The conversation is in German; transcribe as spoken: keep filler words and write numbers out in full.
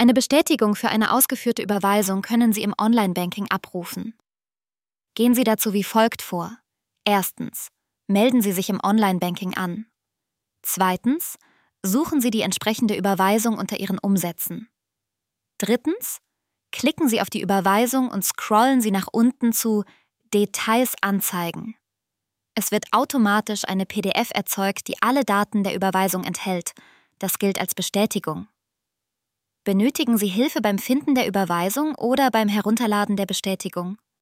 Eine Bestätigung für eine ausgeführte Überweisung können Sie im Online-Banking abrufen. Gehen Sie dazu wie folgt vor. Erstens. Melden Sie sich im Online-Banking an. Zweitens. Suchen Sie die entsprechende Überweisung unter Ihren Umsätzen. Drittens. Klicken Sie auf die Überweisung und scrollen Sie nach unten zu Details anzeigen. Es wird automatisch eine P D F erzeugt, die alle Daten der Überweisung enthält. Das gilt als Bestätigung. Benötigen Sie Hilfe beim Finden der Überweisung oder beim Herunterladen der Bestätigung?